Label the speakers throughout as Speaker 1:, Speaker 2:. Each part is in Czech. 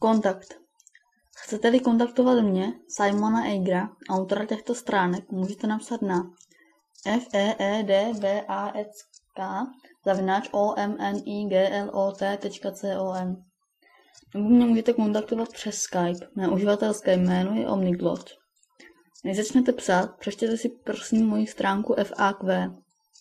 Speaker 1: Kontakt. Chcete-li kontaktovat mě, Simona Eigera, autora těchto stránek, můžete napsat na feedback@omniglot.com. Nebo mě můžete kontaktovat přes Skype. Mé uživatelské jméno je Omniglot. Než začnete psát, přečtěte si prosím moji stránku FAQ.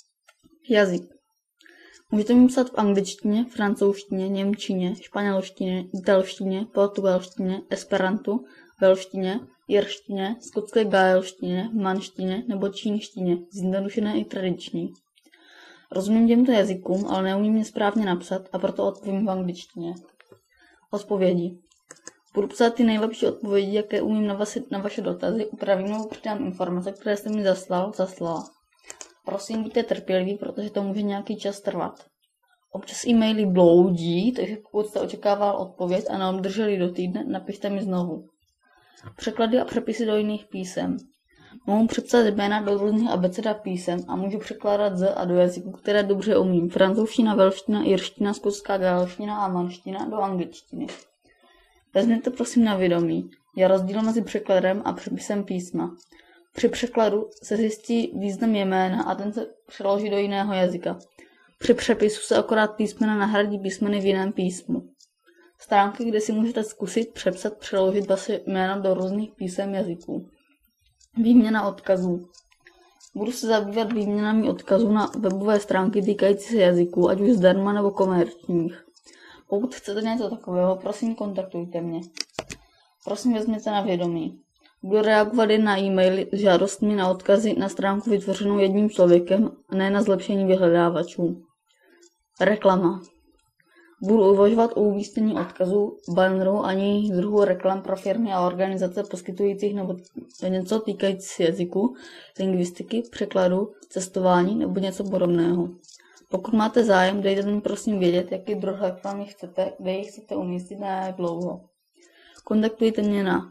Speaker 1: Jazyk. Můžete mi psat v angličtině, francouzštině, němčině, španělštině, italštině, portugalštině, esperantu, velštině, irštině, skotské gaelštině, manštině nebo čínštině, zjednodušené i tradiční. Rozumím těmto jazykům, ale neumím je správně napsat a proto odpovím v angličtině. Odpovědi. Budu psát ty nejlepší odpovědi, jaké umím na vaše dotazy, upravím nebo přidám informace, které jste mi zaslala. Prosím, buďte trpěliví, protože to může nějaký čas trvat. Občas e-maily bloudí, takže pokud jste očekával odpověď a neobdrželi do týdne, napište mi znovu. Překlady a přepisy do jiných písem. Mohu přepsat jména do různých abeceda písem a můžu překládat z a do jazyků, které dobře umím. Francouzština, velština, irština, skotská gaelština a manština do angličtiny. Vezměte prosím na vědomí, je rozdíl mezi překladem a přepisem písma. Při překladu se zjistí význam jména a ten se přeloží do jiného jazyka. Při přepisu se akorát písmena nahradí písmeny v jiném písmu. Stránky, kde si můžete zkusit přeložit vaše jméno do různých písem jazyků. Výměna odkazů. Budu se zabývat výměnami odkazů na webové stránky týkající se jazyků, ať už zdarma nebo komerčních. Pokud chcete něco takového, prosím kontaktujte mě. Prosím vezměte na vědomí. Budu reagovat jen na e-maily s žádostmi na odkazy na stránku vytvořenou jedním člověkem a ne na zlepšení vyhledávačů. Reklama. Budu uvažovat o umístění odkazů, bannerů a jiných druhů reklam pro firmy a organizace poskytujících nebo něco týkající se jazyku, lingvistiky, překladu, cestování nebo něco podobného. Pokud máte zájem, dejte mi prosím vědět, jaký druh reklamy chcete, kde ji chcete umístit na jak dlouho. Kontaktujte mě na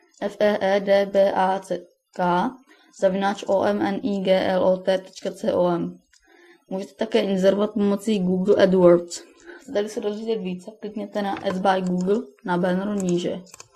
Speaker 1: feedback@omniglot.com. Můžete také inzerovat pomocí Google AdWords. Chcete-li se dozvědět více, klikněte na Ads by Google na banneru níže.